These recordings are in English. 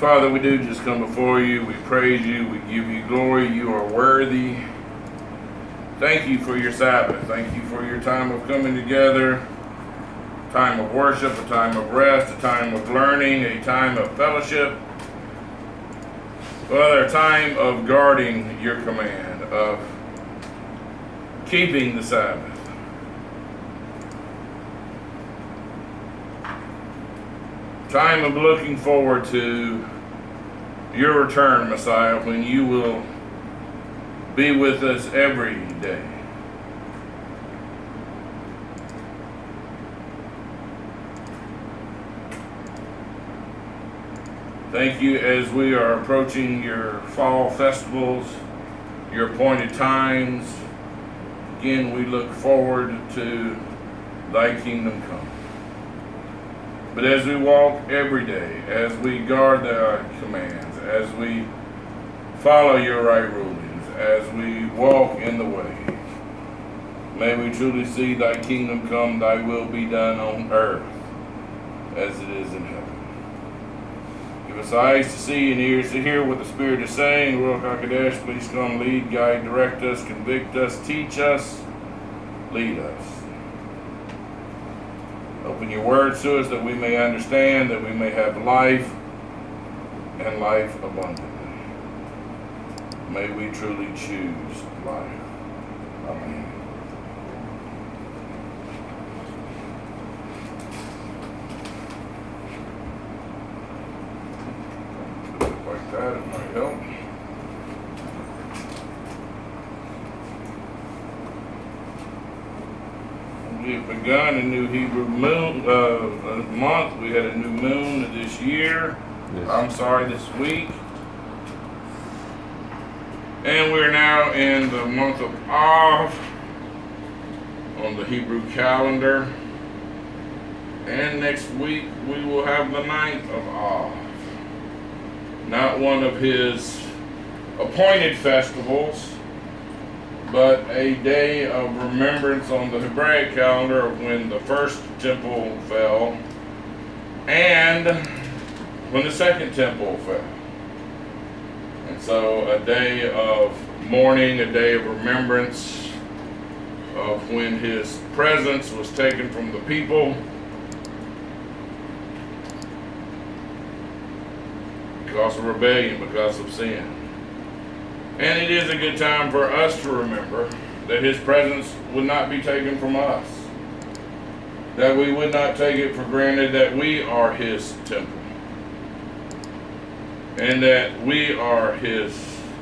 Father, we do just come before you. We praise you. We give you glory. You are worthy. Thank you for your Sabbath. Thank you for your time of coming together, time of worship, a time of rest, a time of learning, a time of fellowship. Father, a time of guarding your command, of keeping the Sabbath. Time of looking forward to your return, Messiah, when you will be with us every day. Thank you as we are approaching your fall festivals, your appointed times. Again, we look forward to thy kingdom come. But as we walk every day, as we guard thy commands, as we follow your right rulings, as we walk in the way, may we truly see thy kingdom come, thy will be done on earth as it is in heaven. Give us eyes to see and ears to hear what the Spirit is saying. Ruach HaKodesh, please come lead, guide, direct us, convict us, teach us, lead us. Open your words to us that we may understand, that we may have life and life abundantly. May we truly choose life. Amen. Like that, it might help. We've begun a new Hebrew moon month. We had a new moon this year. This week. And we're now in the month of Av on the Hebrew calendar. And next week we will have the 9th of Av. Not one of his appointed festivals, but a day of remembrance on the Hebraic calendar of when the first temple fell and when the second temple fell. And so a day of mourning, a day of remembrance of when his presence was taken from the people because of rebellion, because of sin. And it is a good time for us to remember that his presence would not be taken from us. That we would not take it for granted that we are his temple. And that we are his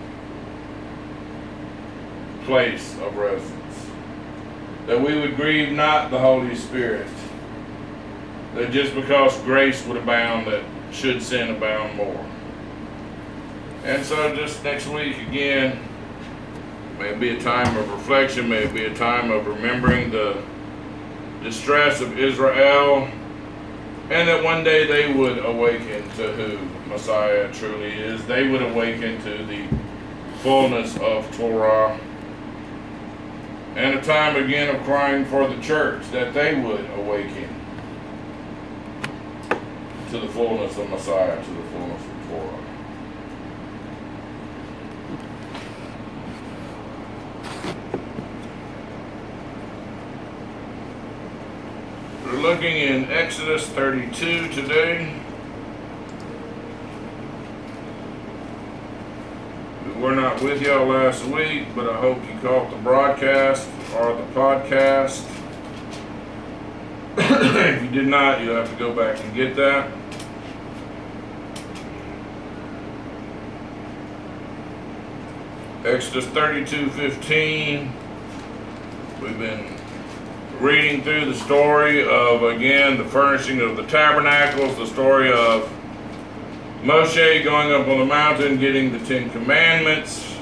place of residence. That we would grieve not the Holy Spirit. That just because grace would abound, that should sin abound more. And so just next week again, may it be a time of reflection, may it be a time of remembering the distress of Israel, and that one day they would awaken to who Messiah truly is. They would awaken to the fullness of Torah. And a time again of crying for the church, that they would awaken to the fullness of Messiah, to the fullness of Torah. We're looking in Exodus 32 today. We were not with y'all last week, but I hope you caught the broadcast or the podcast. If you did not, you'll have to go back and get that. Exodus 32:15. We've been reading through the story of, again, the furnishing of the tabernacles, the story of Moshe going up on the mountain, getting the 10 Commandments.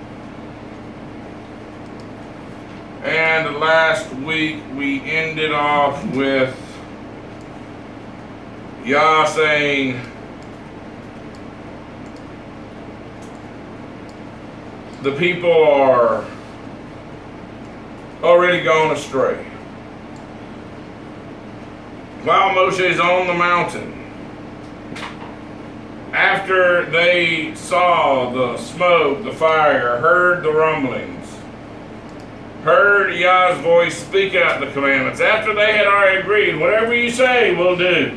And last week we ended off with Yah saying, the people are already gone astray. While Moshe's on the mountain, After they saw the smoke, the fire, heard the rumblings, heard Yah's voice speak out the commandments, after they had already agreed, whatever you say, we'll do.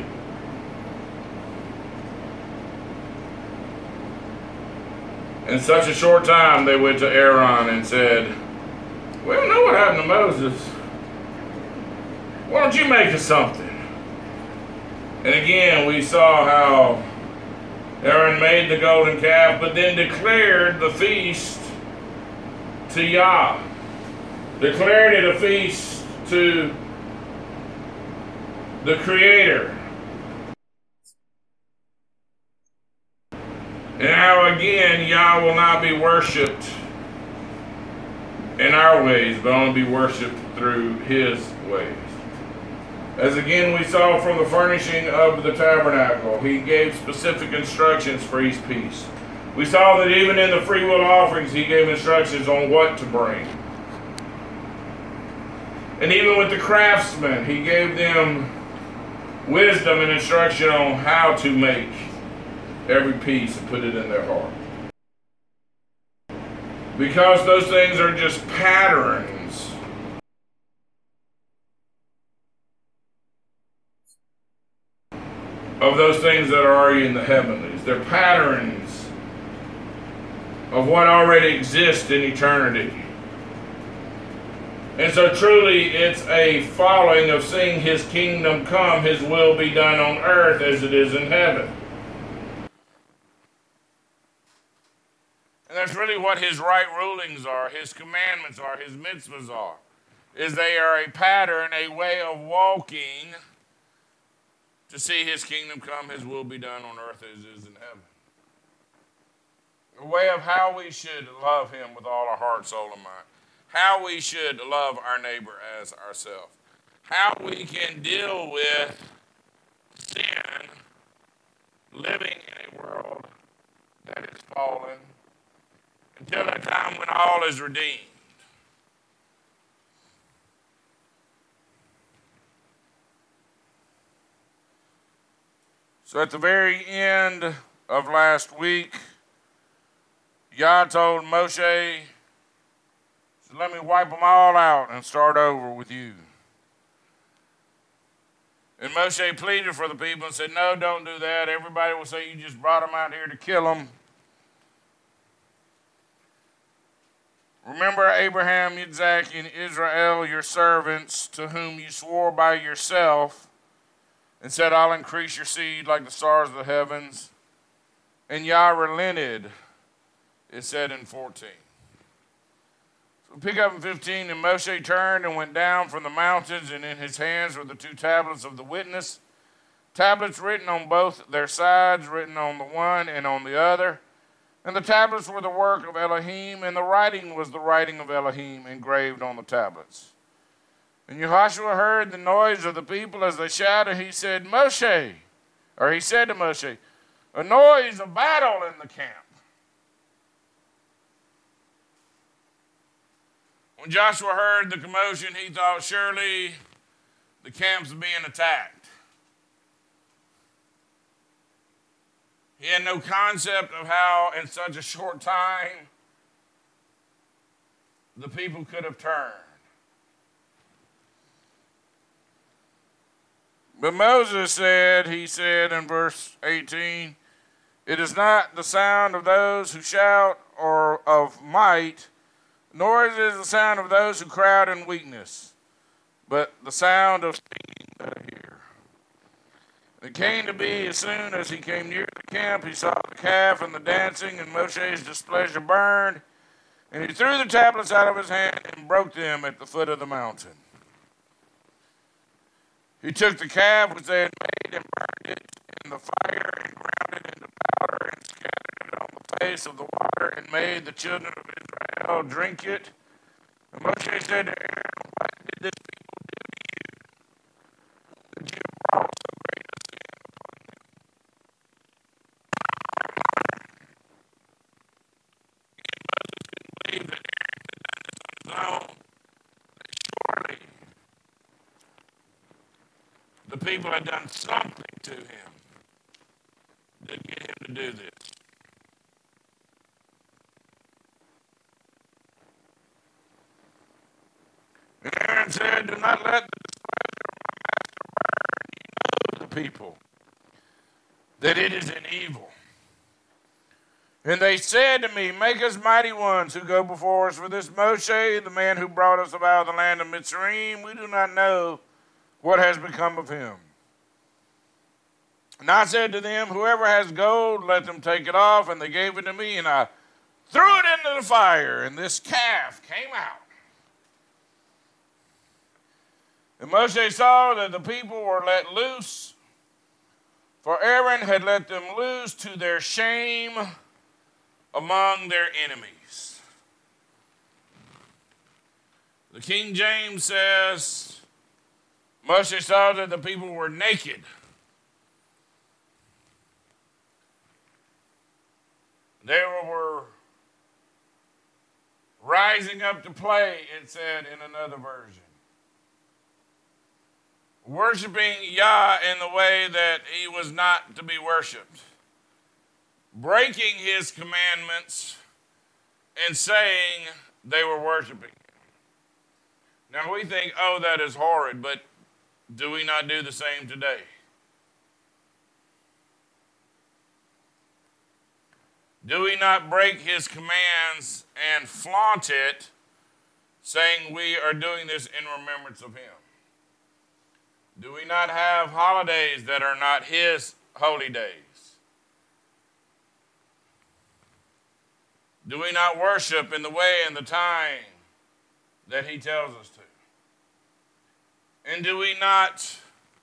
In such a short time, they went to Aaron and said, we don't know what happened to Moses. Why don't you make us something? And again, we saw how Aaron made the golden calf, but then declared the feast to Yah. Declared it a feast to the Creator. And how again, Yah will not be worshipped in our ways, but only be worshipped through His ways. As again we saw from the furnishing of the tabernacle, He gave specific instructions for each piece. We saw that even in the free will offerings, He gave instructions on what to bring. And even with the craftsmen, He gave them wisdom and instruction on how to make every piece and put it in their heart. Because those things are just patterns of those things that are already in the heavenlies. They're patterns of what already exists in eternity. And so truly it's a following of seeing His kingdom come, His will be done on earth as it is in heaven. And that's really what His right rulings are, His commandments are, His mitzvahs are. Is they are a pattern, a way of walking to see His kingdom come, His will be done on earth as it is in heaven. A way of how we should love Him with all our heart, soul, and mind. How we should love our neighbor as ourselves. How we can deal with sin, living in a world that is fallen, until that time when all is redeemed. So at the very end of last week, Yah told Moshe, let me wipe them all out and start over with you. And Moshe pleaded for the people and said, no, don't do that. Everybody will say you just brought them out here to kill them. Remember Abraham, Isaac, and Israel, your servants, to whom you swore by yourself, and said, I'll increase your seed like the stars of the heavens. And Yah relented, it said in 14. So pick up in 15, and Moshe turned and went down from the mountains, and in his hands were the 2 tablets of the witness, tablets written on both their sides, written on the one and on the other. And the tablets were the work of Elohim, and the writing was the writing of Elohim engraved on the tablets. And Yehoshua heard the noise of the people as they shouted. He said to Moshe, a noise of battle in the camp. When Joshua heard the commotion, he thought, surely the camp's being attacked. He had no concept of how in such a short time the people could have turned. But Moses said, he said in verse 18, it is not the sound of those who shout or of might, nor is it the sound of those who crowd in weakness, but the sound of singing that I hear. It came to be as soon as he came near the camp, he saw the calf and the dancing, and Moshe's displeasure burned, and he threw the tablets out of his hand and broke them at the foot of the mountain. He took the calf which they had made and burned it in the fire and ground it into powder and scattered it on the face of the water and made the children of Israel drink it. And Moshe said to Aaron, what did this people do to you, that you have brought so great a sin upon them? And Moses didn't believe that Aaron had done this on his own. Surely the people had done something to him to get him to do this. And Aaron said, do not let the displeasure of my master burn. You know the people, that it is an evil. And they said to me, make us mighty ones who go before us, for this Moshe, the man who brought us out of the land of Mitzrayim, we do not know what has become of him. And I said to them, whoever has gold, let them take it off. And they gave it to me, and I threw it into the fire, and this calf came out. And Moshe saw that the people were let loose, for Aaron had let them loose to their shame among their enemies. The King James says, Moshe saw that the people were naked. They were rising up to play, it said in another version. Worshiping Yah in the way that he was not to be worshiped. Breaking his commandments and saying they were worshiping. Now we think, oh, that is horrid, but do we not do the same today? Do we not break his commands and flaunt it, saying we are doing this in remembrance of him? Do we not have holidays that are not his holy days? Do we not worship in the way and the time that he tells us to? And do we not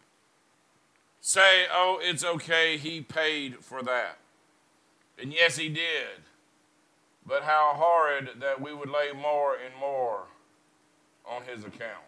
say, oh, it's okay, he paid for that? And yes, he did. But how horrid that we would lay more and more on his account.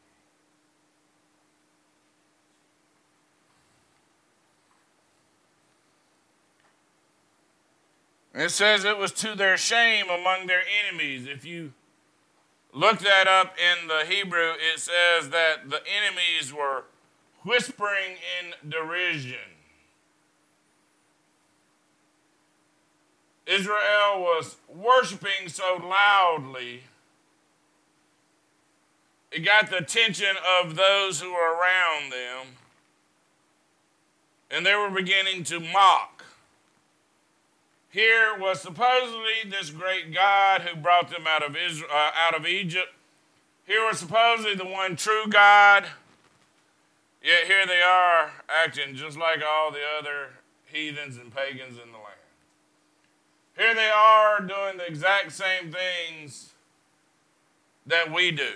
It says it was to their shame among their enemies. If you look that up in the Hebrew, it says that the enemies were whispering in derision. Israel was worshiping so loudly, it got the attention of those who were around them, and they were beginning to mock. Here was supposedly this great God who brought them out of Egypt. Here was supposedly the one true God. Yet here they are acting just like all the other heathens and pagans in the land. Here they are doing the exact same things that we do.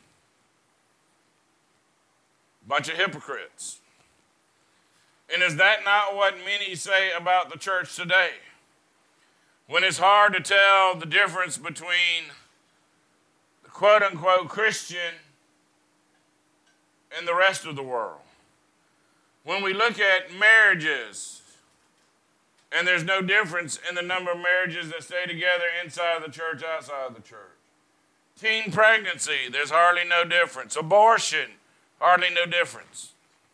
Bunch of hypocrites. And is that not what many say about the church today? When it's hard to tell the difference between the quote-unquote Christian and the rest of the world. When we look at marriages, and there's no difference in the number of marriages that stay together inside the church, outside the church. Teen pregnancy, there's hardly no difference. Abortion, hardly no difference.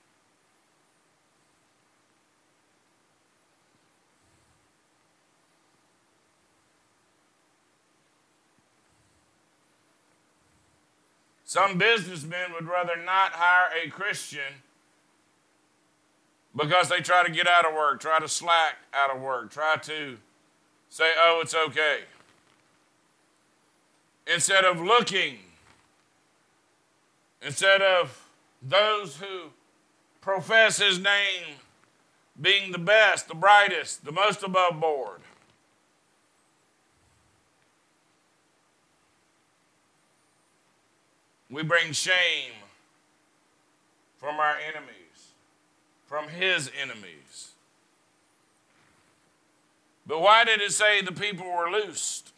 Some businessmen would rather not hire a Christian because they try to get out of work, try to slack out of work, try to say, oh, it's okay. Instead of looking, instead of those who profess his name being the best, the brightest, the most above board. We bring shame from our enemies, from his enemies. But why did it say the people were loosed?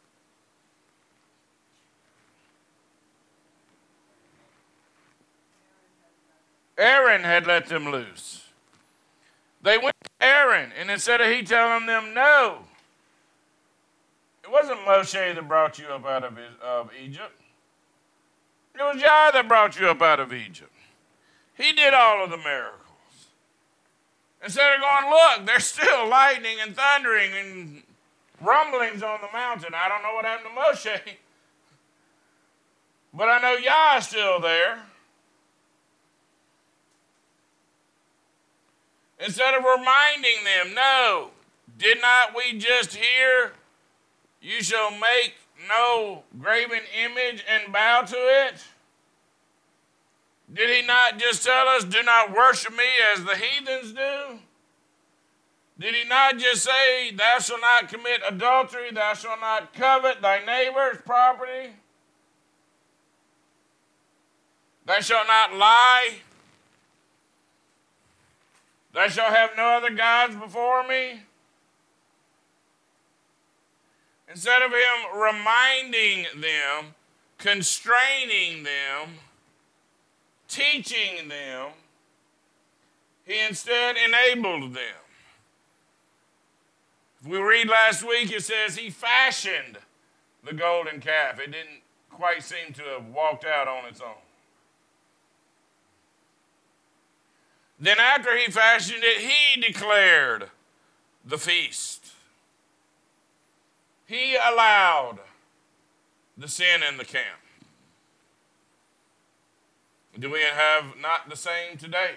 Aaron had let them loose. They went to Aaron, and instead of he telling them no, it wasn't Moshe that brought you up out of Egypt. It was Yah that brought you up out of Egypt. He did all of the miracles. Instead of going, look, there's still lightning and thundering and rumblings on the mountain. I don't know what happened to Moshe, but I know Yah is still there. Instead of reminding them, no, did not we just hear, you shall make no graven image and bow to it? Did he not just tell us, do not worship me as the heathens do? Did he not just say, thou shalt not commit adultery, thou shalt not covet thy neighbor's property? Thou shalt not lie. Thou shalt have no other gods before me. Instead of him reminding them, constraining them, teaching them, he instead enabled them. If we read last week, it says he fashioned the golden calf. It didn't quite seem to have walked out on its own. Then after he fashioned it, he declared the feast. He allowed the sin in the camp. Do we have not the same today?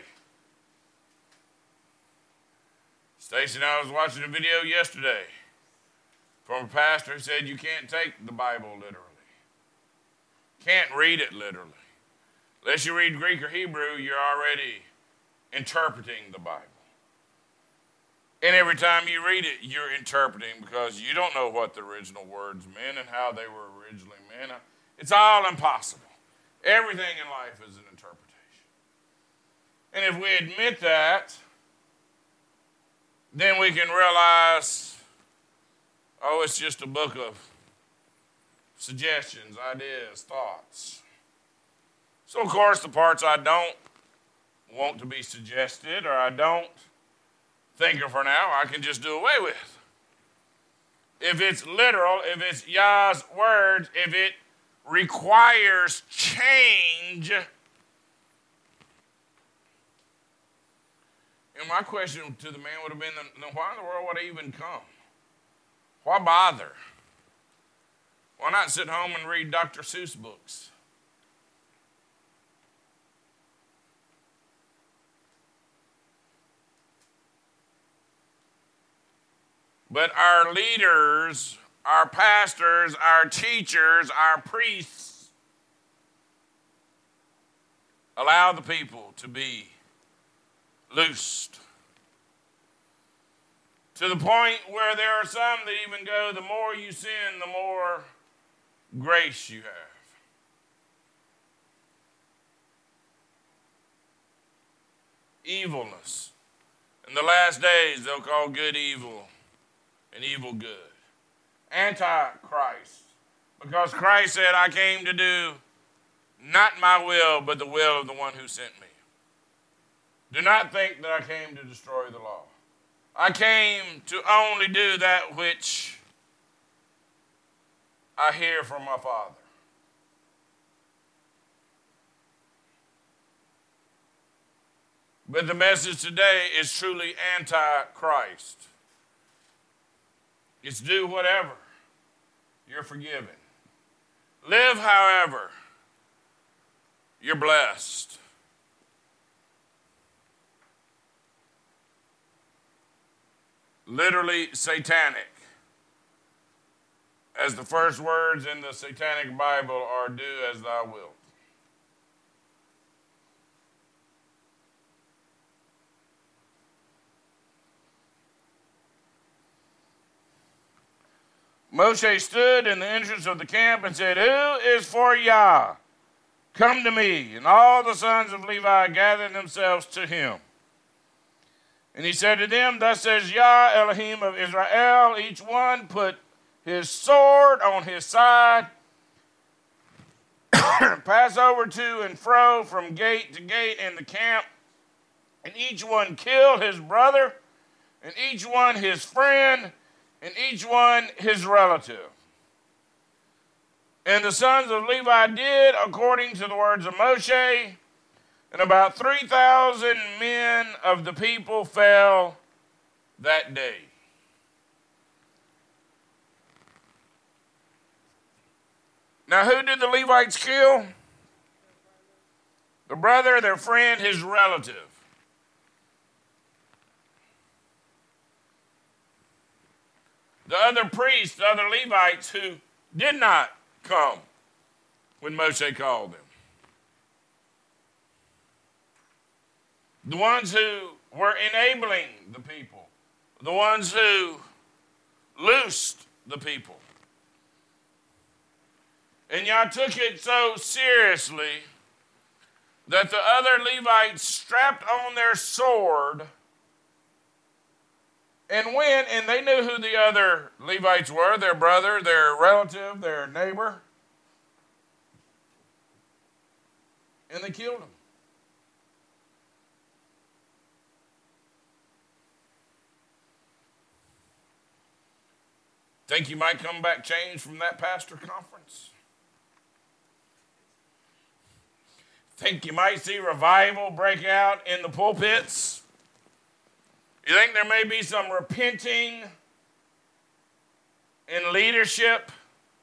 Stacy and I was watching a video yesterday from a pastor who said you can't take the Bible literally. Can't read it literally. Unless you read Greek or Hebrew, you're already interpreting the Bible. And every time you read it, you're interpreting because you don't know what the original words meant and how they were originally meant. It's all impossible. Everything in life is an interpretation. And if we admit that, then we can realize, oh, it's just a book of suggestions, ideas, thoughts. So, of course, the parts I don't want to be suggested or I don't think of for now, I can just do away with. If it's literal, if it's Yah's words, if it requires change. And my question to the man would have been, then why in the world would I even come? Why bother? Why not sit home and read Dr. Seuss books? But our leaders, our pastors, our teachers, our priests allow the people to be loosed. To the point where there are some that even go, the more you sin, the more grace you have. Evilness. In the last days, they'll call good evil and evil good. Antichrist. Because Christ said, I came to do not my will, but the will of the one who sent me. Do not think that I came to destroy the law. I came to only do that which I hear from my Father. But the message today is truly anti-Christ. It's do whatever. You're forgiven. Live however. You're blessed. Literally satanic. As the first words in the Satanic Bible are, do as thou wilt. Moshe stood in the entrance of the camp and said, who is for Yah? Come to me. And all the sons of Levi gathered themselves to him. And he said to them, thus says Yah, Elohim of Israel, each one put his sword on his side, pass over to and fro from gate to gate in the camp, and each one kill his brother, and each one his friend, and each one his relative. And the sons of Levi did according to the words of Moshe. And about 3,000 men of the people fell that day. Now, who did the Levites kill? Their brother, their friend, his relative. The other priests, the other Levites who did not come when Moshe called them. The ones who were enabling the people. The ones who loosed the people. And y'all took it so seriously that the other Levites strapped on their sword and went, and they knew who the other Levites were, their brother, their relative, their neighbor. And they killed him. Think you might come back changed from that pastor conference? Think you might see revival break out in the pulpits? You think there may be some repenting in leadership?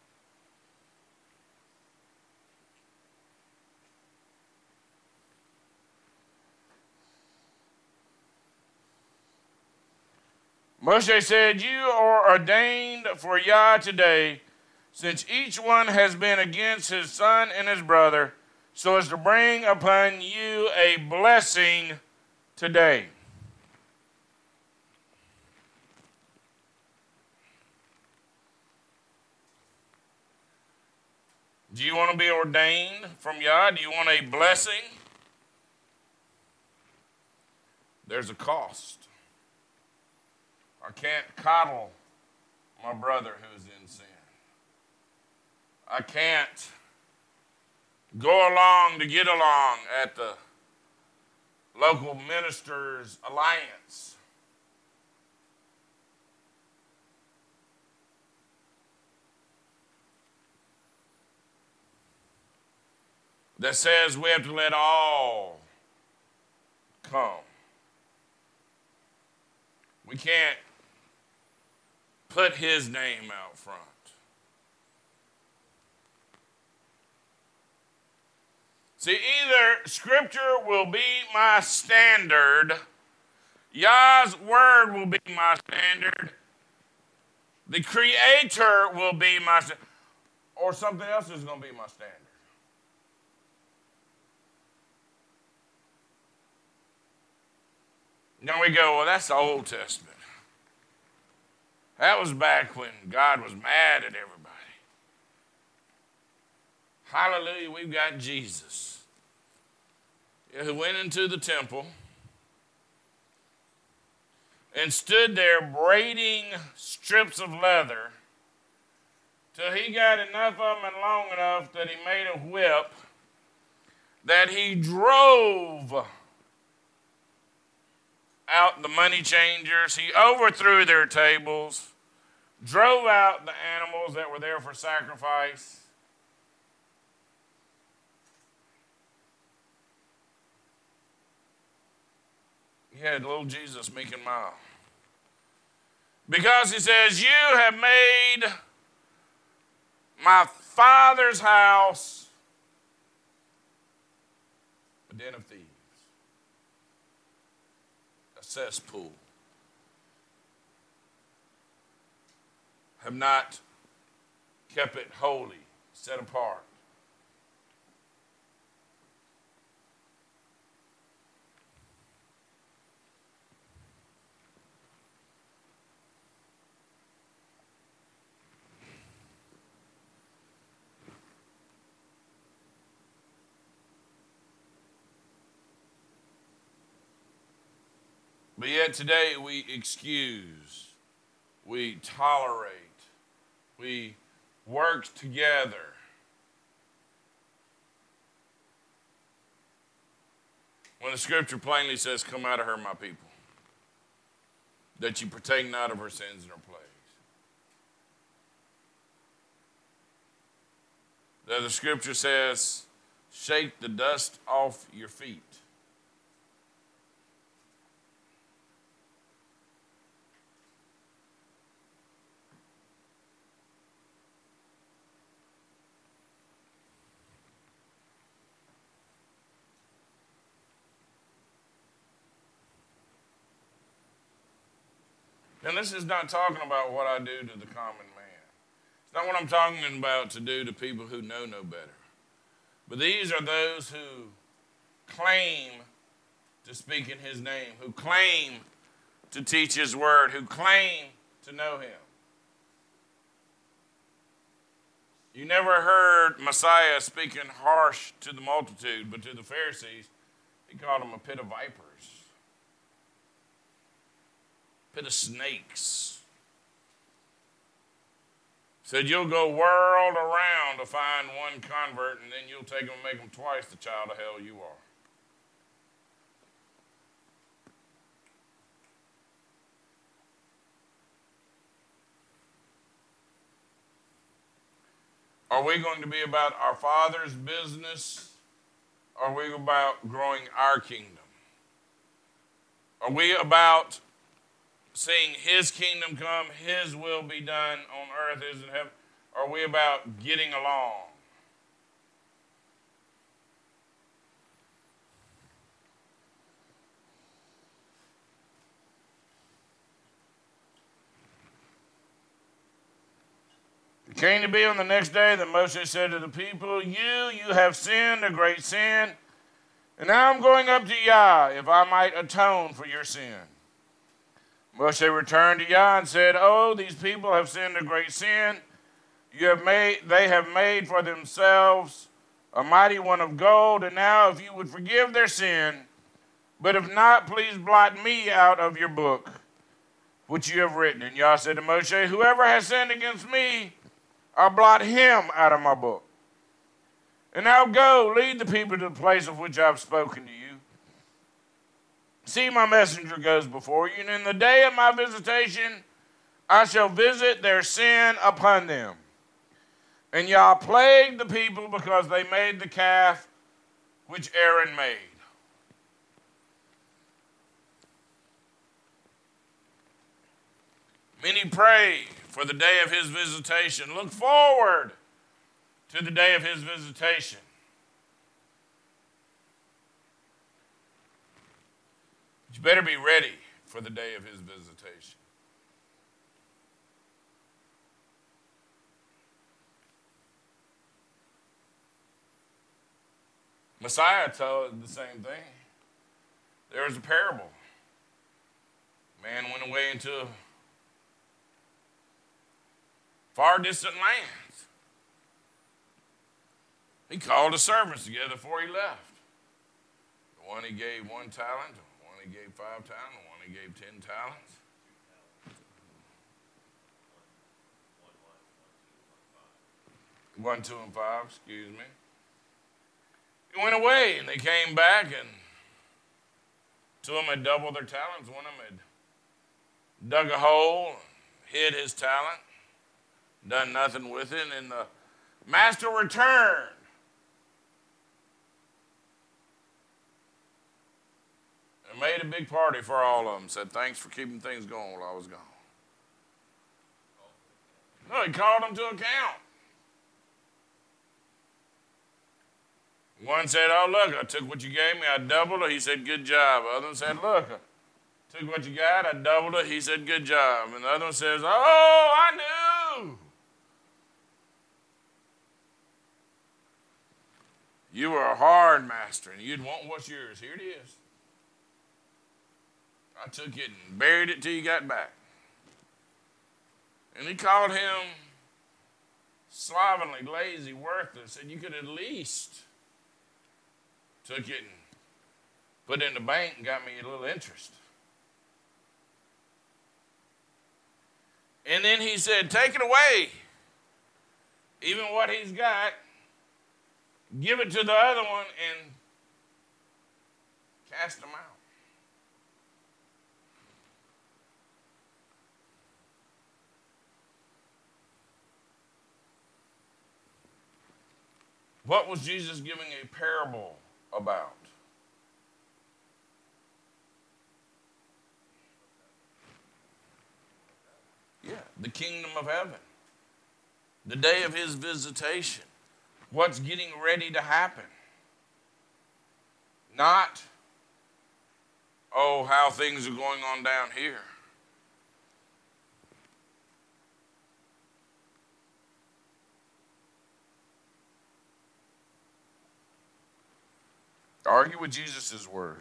Moshe said, "You are ordained for Yah today, since each one has been against his son and his brother, so as to bring upon you a blessing today." Do you want to be ordained from Yah? Do you want a blessing? There's a cost. I can't coddle my brother who's in sin. I can't go along to get along at the local ministers' alliance. That says we have to let all come. We can't put his name out front. See, either Scripture will be my standard, Yah's word will be my standard, the Creator will be my standard, or something else is going to be my standard. Now we go, well, that's the Old Testament. That was back when God was mad at everybody. Hallelujah, we've got Jesus, who went into the temple and stood there braiding strips of leather till he got enough of them and long enough that he made a whip that he drove out the money changers. He overthrew their tables, drove out the animals that were there for sacrifice. He had little Jesus meek and mild. Because he says, "You have made my Father's house a den of thieves, a cesspool. Have not kept it holy, set apart." But yet today we excuse, we tolerate, we work together. When the Scripture plainly says, "Come out of her, my people, that you partake not of her sins and her plagues." That the Scripture says, shake the dust off your feet. And this is not talking about what I do to the common man. It's not what I'm talking about to do to people who know no better. But these are those who claim to speak in his name, who claim to teach his word, who claim to know him. You never heard Messiah speaking harsh to the multitude, but to the Pharisees, he called them a pit of vipers. Pit of snakes. Said you'll go world around to find one convert, and then you'll take them and make them twice the child of hell you are. Are we going to be about our Father's business? Or are we about growing our kingdom? Are we about seeing his kingdom come, his will be done on earth as in heaven? Or are we about getting along? It came to be on the next day that Moshe said to the people, You have sinned a great sin, and now I'm going up to Yah, if I might atone for your sin. Moshe returned to Yah and said, Oh, these people have sinned a great sin. They have made for themselves a mighty one of gold, and now if you would forgive their sin, but if not, please blot me out of your book, which you have written. And Yah said to Moshe, Whoever has sinned against me, I'll blot him out of my book. And now go, lead the people to the place of which I've spoken to you. See, my messenger goes before you, and in the day of my visitation, I shall visit their sin upon them. And Yah plagued the people because they made the calf which Aaron made. Many pray for the day of his visitation. Look forward to the day of his visitation. You better be ready for the day of his visitation. Messiah told the same thing. There was a parable. Man went away into far distant lands. He called the servants together before he left. The one he gave 1 talent, the one he gave 5 talents, the one he gave 10 talents. One, two, and five, excuse me. He went away, and they came back, and 2 of them had doubled their talents. One of them had dug a hole, hid his talent, done nothing with it, and the master returned. And made a big party for all of them. Said, thanks for keeping things going while I was gone. No, he called them to account. One said, oh, look, I took what you gave me, I doubled it. He said, good job. The other one said, look, I took what you got, I doubled it. He said, good job. And the other one says, oh, I knew. You were a hard master, and you'd want what's yours. Here it is. I took it and buried it till you got back. And he called him slovenly, lazy, worthless, and you could at least took it and put it in the bank and got me a little interest. And then he said, take it away. Even what he's got, give it to the other one and cast him out. What was Jesus giving a parable about? Yeah, the kingdom of heaven. The day of his visitation. What's getting ready to happen. Not, oh, how things are going on down here. Argue with Jesus' word.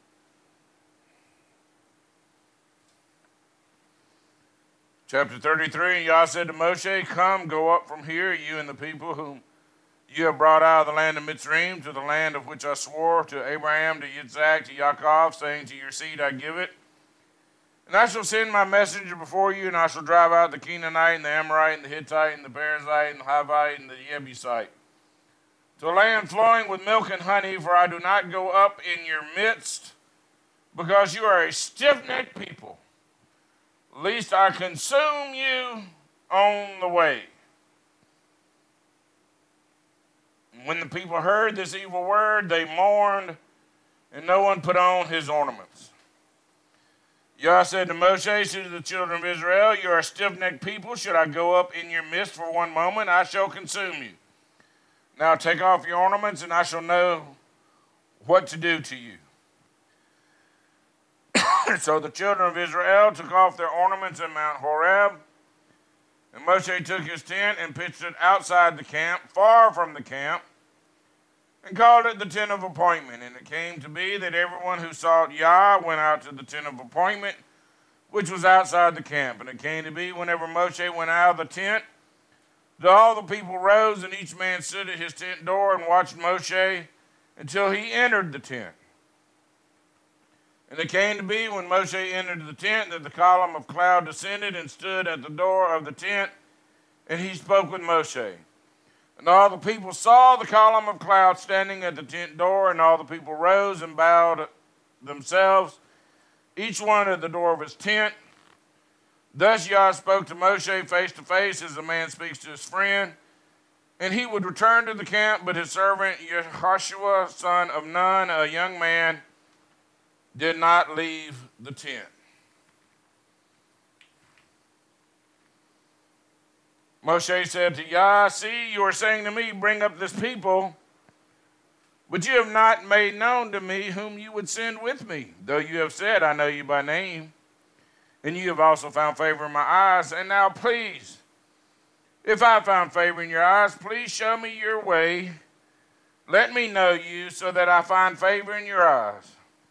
Chapter 33, Yah said to Moshe, come, go up from here, you and the people whom you have brought out of the land of Mitzrayim to the land of which I swore to Abraham, to Yitzhak, to Yaakov, saying, to your seed I give it. And I shall send my messenger before you, and I shall drive out the Canaanite, and the Amorite, and the Hittite, and the Perizzite, and the Hivite, and the Jebusite, to a land flowing with milk and honey, for I do not go up in your midst, because you are a stiff-necked people, lest I consume you on the way. When the people heard this evil word, they mourned, and no one put on his ornaments. Yah said to Moshe, to the children of Israel, you are a stiff-necked people. Should I go up in your midst for one moment? I shall consume you. Now take off your ornaments, and I shall know what to do to you. So the children of Israel took off their ornaments in Mount Horeb, and Moshe took his tent and pitched it outside the camp, far from the camp, and called it the tent of appointment. And it came to be that everyone who sought Yah went out to the tent of appointment, which was outside the camp. And it came to be whenever Moshe went out of the tent, that all the people rose, and each man stood at his tent door and watched Moshe until he entered the tent. And it came to be when Moshe entered the tent that the column of cloud descended and stood at the door of the tent, and he spoke with Moshe. And all the people saw the column of cloud standing at the tent door, and all the people rose and bowed themselves, each one at the door of his tent. Thus Yah spoke to Moshe face to face, as a man speaks to his friend. And he would return to the camp, but his servant Yehoshua, son of Nun, a young man, did not leave the tent. Moshe said to Yah, see, you are saying to me, bring up this people, but you have not made known to me whom you would send with me, though you have said, I know you by name, and you have also found favor in my eyes. And now please, if I have found favor in your eyes, please show me your way. Let me know you so that I find favor in your eyes.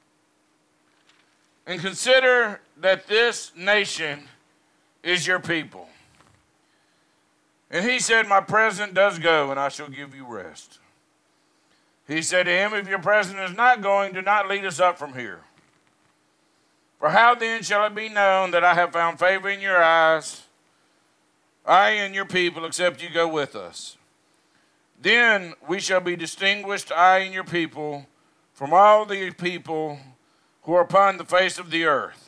And consider that this nation is your people. And he said, my present does go, and I shall give you rest. He said to him, if your present is not going, do not lead us up from here. For how then shall it be known that I have found favor in your eyes, I and your people, except you go with us? Then we shall be distinguished, I and your people, from all the people who are upon the face of the earth.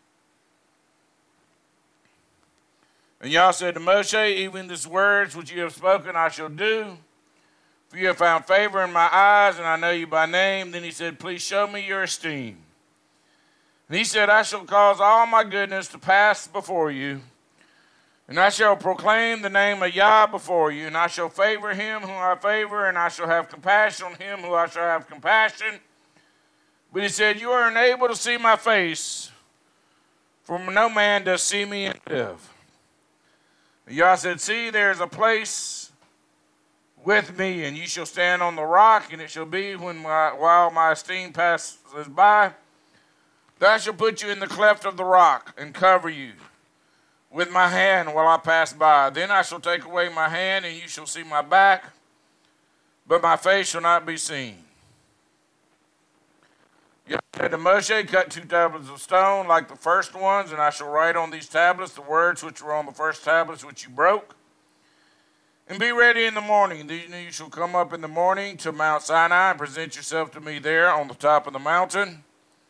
And Yah said to Moshe, even these words which you have spoken I shall do, for you have found favor in my eyes, and I know you by name. Then he said, please show me your esteem. And he said, I shall cause all my goodness to pass before you, and I shall proclaim the name of Yah before you, and I shall favor him whom I favor, and I shall have compassion on him who I shall have compassion. But he said, you are unable to see my face, for no man does see me and live. And Yah said, see, there is a place with me, and you shall stand on the rock, and it shall be while my esteem passes by, that I shall put you in the cleft of the rock and cover you with my hand while I pass by. Then I shall take away my hand, and you shall see my back, but my face shall not be seen. Yah said to Moshe, cut 2 tablets of stone like the first ones, and I shall write on these tablets the words which were on the first tablets which you broke. And be ready in the morning. Then you shall come up in the morning to Mount Sinai and present yourself to me there on the top of the mountain.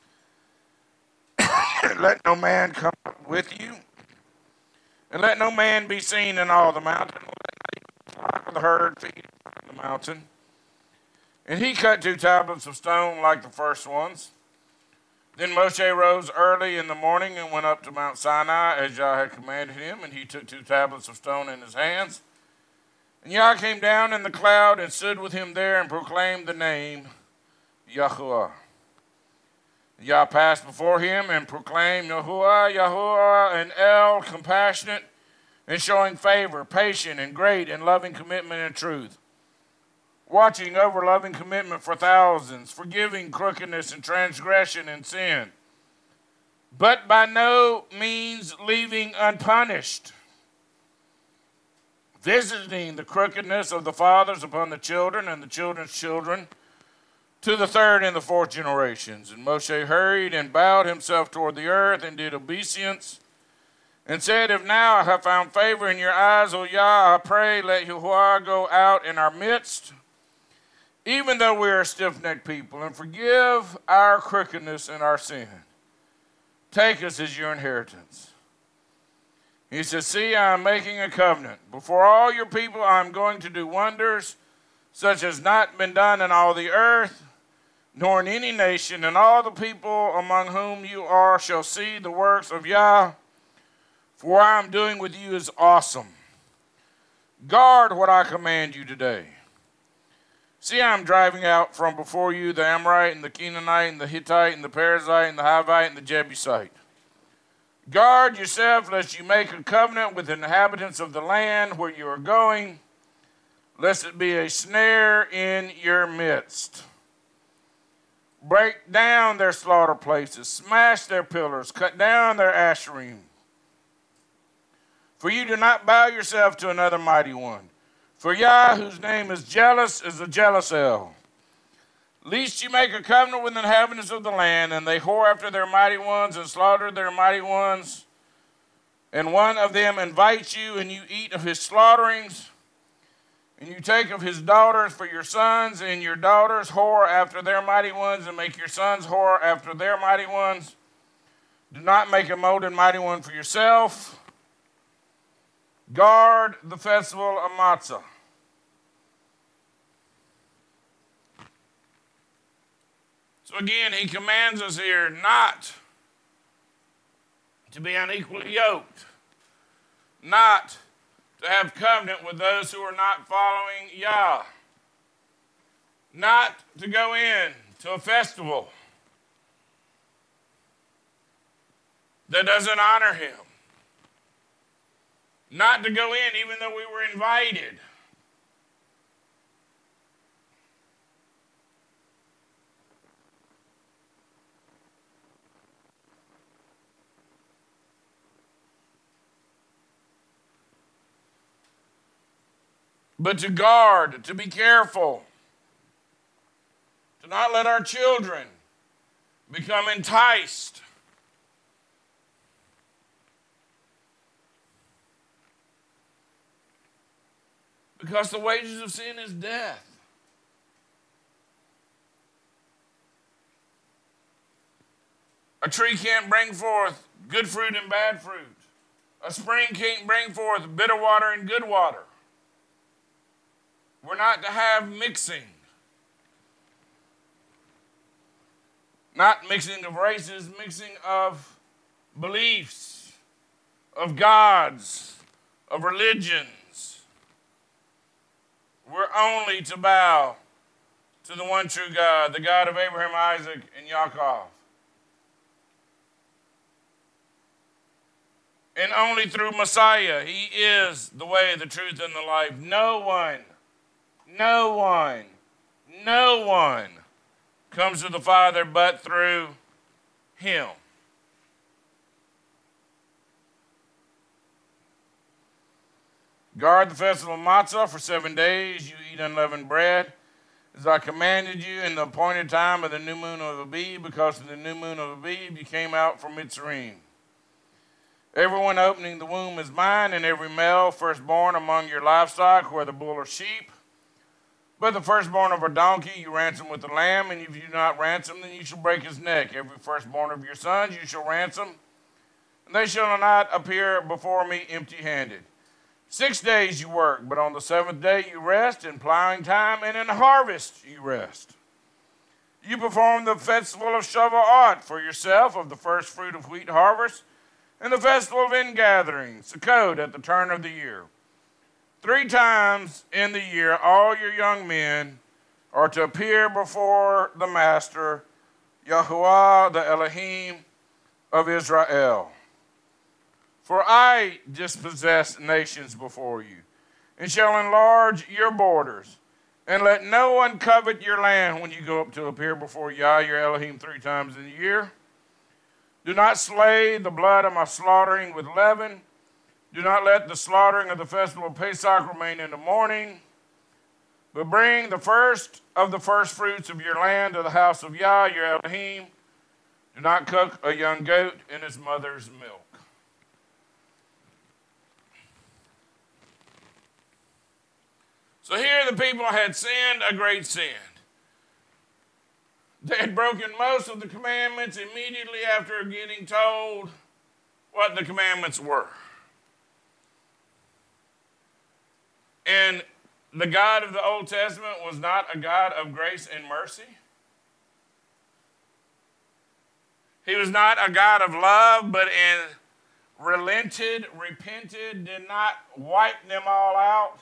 Let no man come up with you, and let no man be seen in all the mountain. Let not even the flock of the herd feed on the mountain. And he cut 2 tablets of stone like the first ones. Then Moshe rose early in the morning and went up to Mount Sinai as Yah had commanded him, and he took 2 tablets of stone in his hands. And Yah came down in the cloud and stood with him there and proclaimed the name Yahuwah. Yah passed before him and proclaimed Yahuwah, Yahuwah, and El, compassionate and showing favor, patient and great and loving commitment and truth, watching over loving commitment for thousands, forgiving crookedness and transgression and sin, but by no means leaving unpunished, visiting the crookedness of the fathers upon the children and the children's children to the 3rd and the 4th generations. And Moshe hurried and bowed himself toward the earth and did obeisance and said, If now I have found favor in your eyes, O Yah, I pray, let Yahuwah go out in our midst, even though we are a stiff-necked people, and forgive our crookedness and our sin. Take us as your inheritance. He says, See, I am making a covenant. Before all your people I am going to do wonders, such as not been done in all the earth, nor in any nation, and all the people among whom you are shall see the works of Yah, for what I am doing with you is awesome. Guard what I command you today. See, I am driving out from before you the Amorite and the Canaanite and the Hittite and the Perizzite and the Hivite and the Jebusite. Guard yourself lest you make a covenant with the inhabitants of the land where you are going, lest it be a snare in your midst. Break down their slaughter places, smash their pillars, cut down their asherim. For you do not bow yourself to another mighty one. For Yah, whose name is jealous, is a jealous El. Lest you make a covenant with the inhabitants of the land, and they whore after their mighty ones and slaughter their mighty ones, and one of them invites you, and you eat of his slaughterings, and you take of his daughters for your sons, and your daughters whore after their mighty ones, and make your sons whore after their mighty ones. Do not make a molded mighty one for yourself. Guard the festival of Matzah. So again, he commands us here not to be unequally yoked, not to have covenant with those who are not following Yah, not to go in to a festival that doesn't honor him, not to go in even though we were invited. But to guard, to be careful, to not let our children become enticed. Because the wages of sin is death. A tree can't bring forth good fruit and bad fruit. A spring can't bring forth bitter water and good water. We're not to have mixing. Not mixing of races, mixing of beliefs, of gods, of religions. We're only to bow to the one true God, the God of Abraham, Isaac, and Yaakov. And only through Messiah, he is the way, the truth, and the life. No one comes to the Father but through him. Guard the festival of Matzah for 7 days. You eat unleavened bread, as I commanded you in the appointed time of the new moon of Abib, because of the new moon of Abib you came out from Mitzrayim. Everyone opening the womb is mine, and every male firstborn among your livestock, whether bull or sheep. But the firstborn of a donkey you ransom with a lamb, and if you do not ransom, then you shall break his neck. Every firstborn of your sons you shall ransom, and they shall not appear before me empty-handed. 6 days you work, but on the seventh day you rest, in plowing time and in harvest you rest. You perform the festival of Shavuot for yourself, of the first fruit of wheat harvest, and the festival of ingathering, Sukkot, at the turn of the year. 3 times in the year all your young men are to appear before the Master, Yahuwah, the Elohim of Israel. For I dispossess nations before you, and shall enlarge your borders, and let no one covet your land when you go up to appear before Yah, your Elohim, 3 times in the year. Do not slay the blood of my slaughtering with leaven. Do not let the slaughtering of the festival of Pesach remain in the morning, but bring the first of the first fruits of your land to the house of Yah, your Elohim. Do not cook a young goat in its mother's milk. So here the people had sinned a great sin. They had broken most of the commandments immediately after getting told what the commandments were. And the God of the Old Testament was not a God of grace and mercy. He was not a God of love, but relented, repented, did not wipe them all out,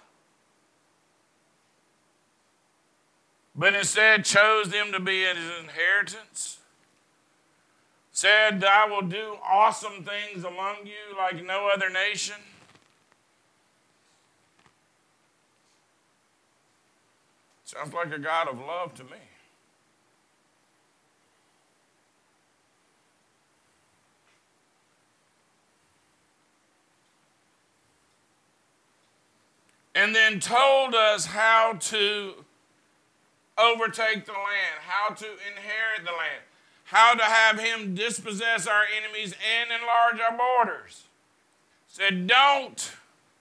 but instead chose them to be his inheritance. Said, I will do awesome things among you like no other nation. Sounds like a God of love to me. And then told us how to overtake the land, how to inherit the land, how to have him dispossess our enemies and enlarge our borders. Said, don't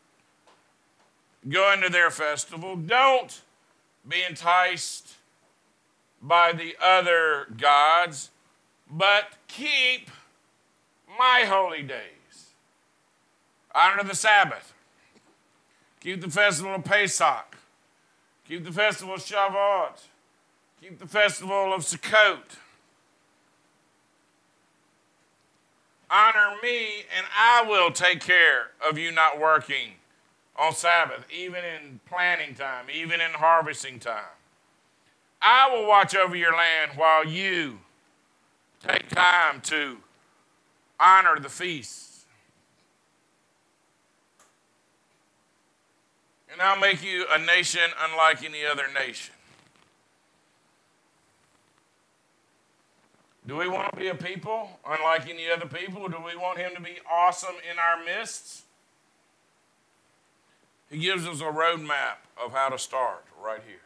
go into their festival. Don't be enticed by the other gods, but keep my holy days. Honor the Sabbath. Keep the festival of Pesach. Keep the festival of Shavuot. Keep the festival of Sukkot. Honor me, and I will take care of you not working on Sabbath, even in planting time, even in harvesting time. I will watch over your land while you take time to honor the feasts. And I'll make you a nation unlike any other nation. Do we want to be a people unlike any other people? Or do we want him to be awesome in our midst? He gives us a roadmap of how to start right here.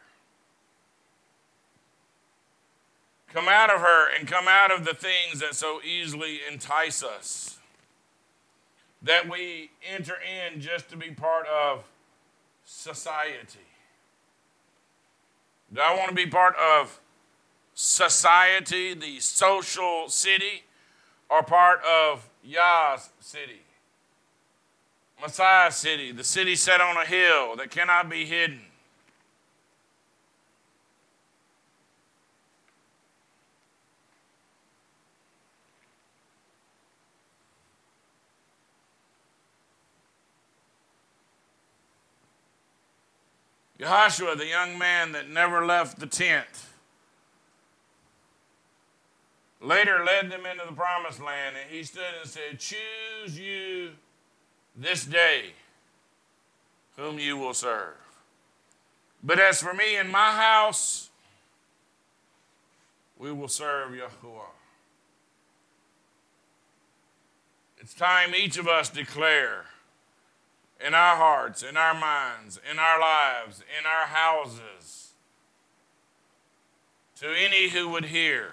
Come out of her and come out of the things that so easily entice us, that we enter in just to be part of society. Do I want to be part of society, the social city, or part of Yah's city? Messiah's city, the city set on a hill that cannot be hidden. Yehoshua, the young man that never left the tent, later led them into the promised land, and he stood and said, choose you this day whom you will serve. But as for me and my house, we will serve Yahuwah. It's time each of us declare in our hearts, in our minds, in our lives, in our houses, to any who would hear,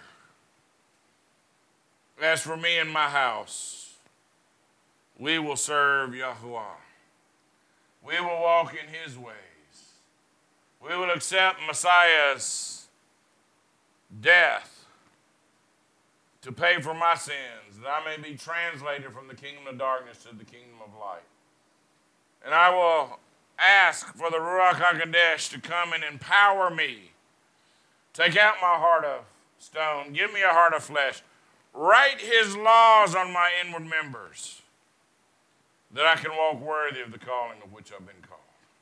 as for me and my house, we will serve Yahuwah. We will walk in his ways. We will accept Messiah's death to pay for my sins, that I may be translated from the kingdom of darkness to the kingdom of light. And I will ask for the Ruach HaKodesh to come and empower me. Take out my heart of stone. Give me a heart of flesh. Write his laws on my inward members, that I can walk worthy of the calling of which I've been called.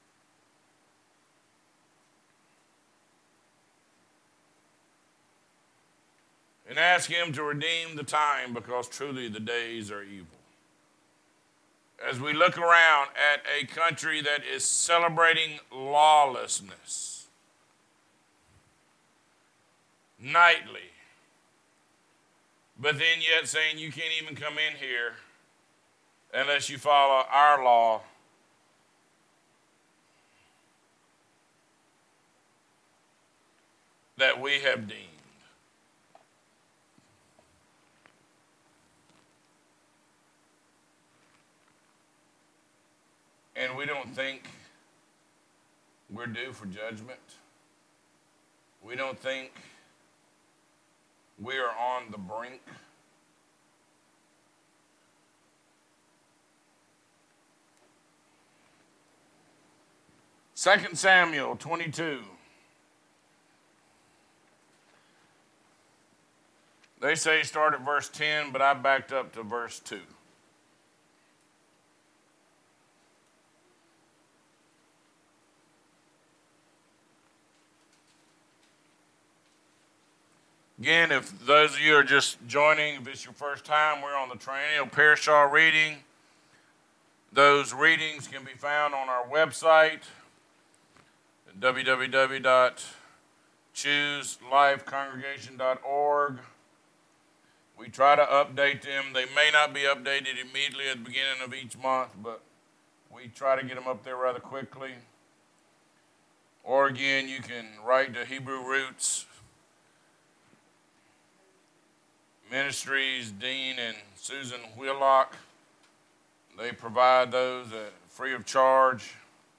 And ask him to redeem the time, because truly the days are evil. As we look around at a country that is celebrating lawlessness nightly, but then yet saying you can't even come in here unless you follow our law, that we have deemed. And we don't think we're due for judgment. We don't think we are on the brink. Second Samuel 22. They say start at verse 10, but I backed up to verse 2. Again, if those of you are just joining, if it's your first time, we're on the Triennial Parashah reading. Those readings can be found on our website, www.chooselifecongregation.org. We try to update them. They may not be updated immediately at the beginning of each month, but we try to get them up there rather quickly. Or again, you can write to Hebrew Roots Ministries, Dean and Susan Wheelock. They provide those free of charge.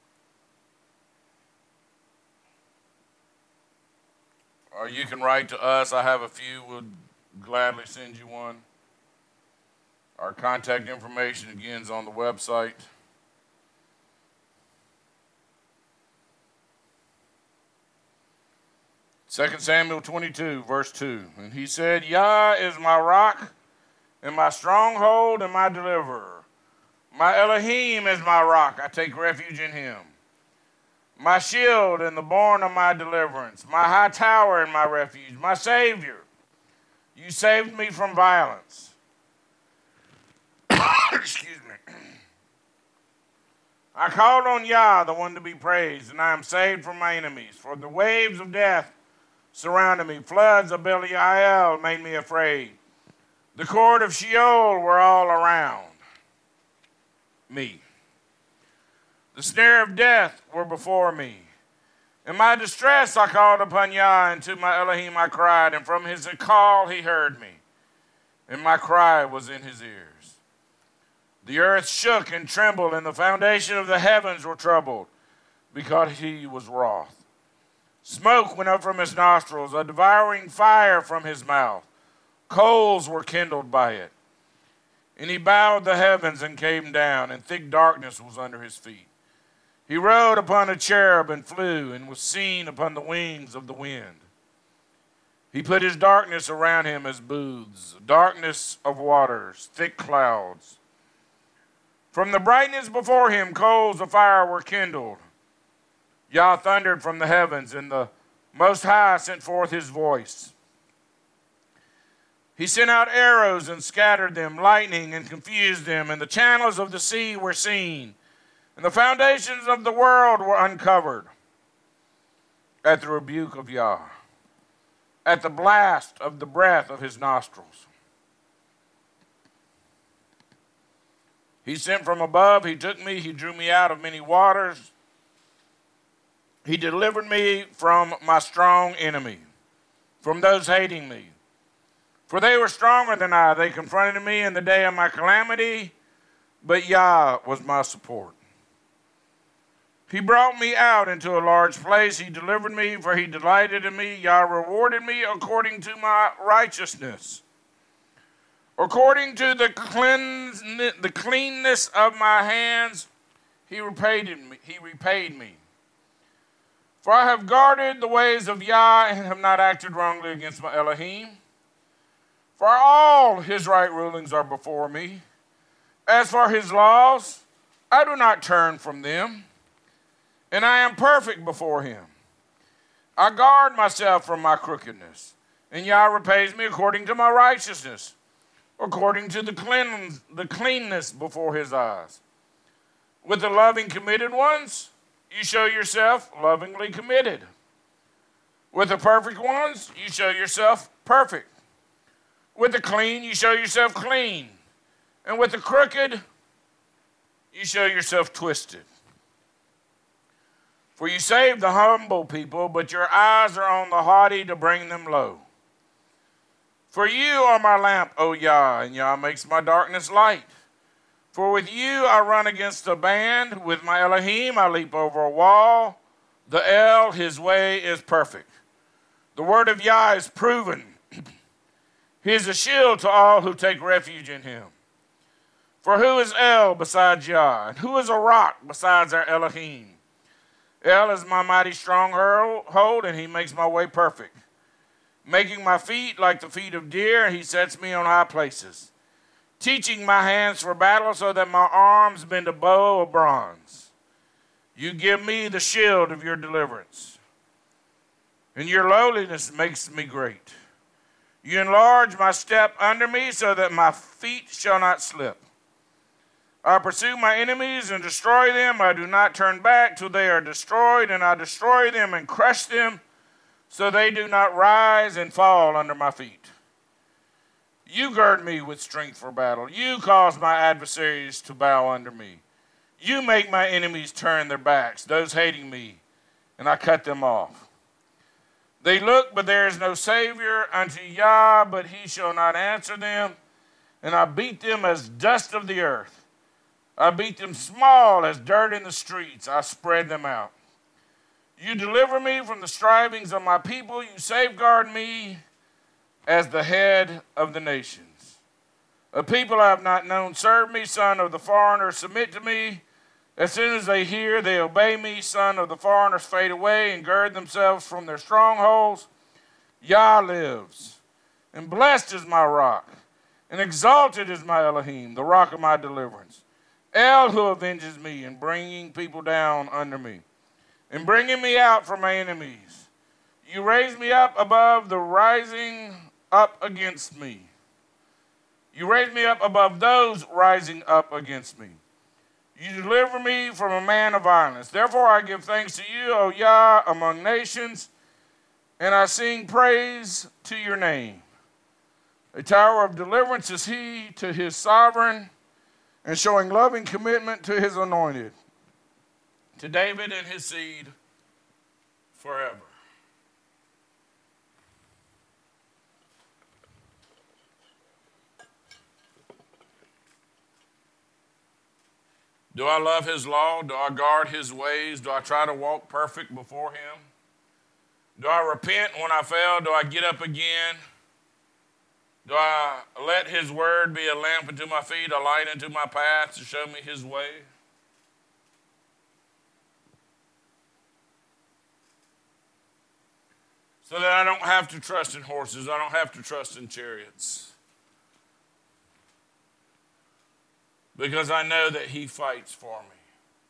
Or you can write to us. I have a few. We'll gladly send you one. Our contact information, again, is on the website. Second Samuel 22, verse 2. And he said, Yah is my rock and my stronghold and my deliverer. My Elohim is my rock. I take refuge in him. My shield and the born of my deliverance. My high tower and my refuge. My Savior. You saved me from violence. Excuse me. I called on Yah, the one to be praised, and I am saved from my enemies. For the waves of death surrounded me. Floods of Belial made me afraid. The cord of Sheol were all around me. The snare of death were before me. In my distress I called upon Yah, and to my Elohim I cried, and from his call he heard me, and my cry was in his ears. The earth shook and trembled, and the foundation of the heavens were troubled, because he was wroth. Smoke went up from his nostrils, a devouring fire from his mouth. Coals were kindled by it. And he bowed the heavens and came down, and thick darkness was under his feet. He rode upon a cherub and flew, and was seen upon the wings of the wind. He put his darkness around him as booths, darkness of waters, thick clouds. From the brightness before him, coals of fire were kindled. Yah thundered from the heavens, and the Most High sent forth his voice. He sent out arrows and scattered them, lightning and confused them, and the channels of the sea were seen, and the foundations of the world were uncovered. At the rebuke of Yah, at the blast of the breath of his nostrils. He sent from above, he took me, he drew me out of many waters. He delivered me from my strong enemy, from those hating me. For they were stronger than I. They confronted me in the day of my calamity, but Yah was my support. He brought me out into a large place. He delivered me, for he delighted in me. Yah rewarded me according to my righteousness. According to the cleanness of my hands, he repaid me. For I have guarded the ways of Yah and have not acted wrongly against my Elohim. For all his right rulings are before me. As for his laws, I do not turn from them, and I am perfect before him. I guard myself from my crookedness, and Yah repays me according to my righteousness, according to the cleanness before his eyes. With the loving committed ones, you show yourself lovingly committed. With the perfect ones, you show yourself perfect. With the clean, you show yourself clean. And with the crooked, you show yourself twisted. For you save the humble people, but your eyes are on the haughty to bring them low. For you are my lamp, O Yah, and Yah makes my darkness light. For with you I run against a band. With my Elohim I leap over a wall. The El, his way is perfect. The word of Yah is proven. He is a shield to all who take refuge in him. For who is El besides Yah? And who is a rock besides our Elohim? El is my mighty stronghold, and he makes my way perfect. Making my feet like the feet of deer, and he sets me on high places. Teaching my hands for battle so that my arms bend a bow of bronze. You give me the shield of your deliverance, and your lowliness makes me great. You enlarge my step under me so that my feet shall not slip. I pursue my enemies and destroy them. I do not turn back till they are destroyed, and I destroy them and crush them so they do not rise and fall under my feet. You gird me with strength for battle. You cause my adversaries to bow under me. You make my enemies turn their backs, those hating me, and I cut them off. They look, but there is no Savior unto Yah, but he shall not answer them. And I beat them as dust of the earth. I beat them small as dirt in the streets. I spread them out. You deliver me from the strivings of my people. You safeguard me as the head of the nations. A people I have not known serve me. Son of the foreigner, submit to me. As soon as they hear, they obey me. Son of the foreigners fade away and gird themselves from their strongholds. Yah lives, and blessed is my rock, and exalted is my Elohim, the rock of my deliverance. El, who avenges me, and bringing people down under me, and bringing me out from my enemies. You raise me up above the rising up against me. You raise me up above those rising up against me. You deliver me from a man of violence. Therefore I give thanks to you, O Yah, among nations, and I sing praise to your name. A tower of deliverance is he to his sovereign, and showing loving commitment to his anointed, to David and his seed forever. Do I love his law? Do I guard his ways? Do I try to walk perfect before him? Do I repent when I fail? Do I get up again? Do I let his word be a lamp unto my feet, a light unto my path to show me his way? So that I don't have to trust in horses. I don't have to trust in chariots. Because I know that he fights for me.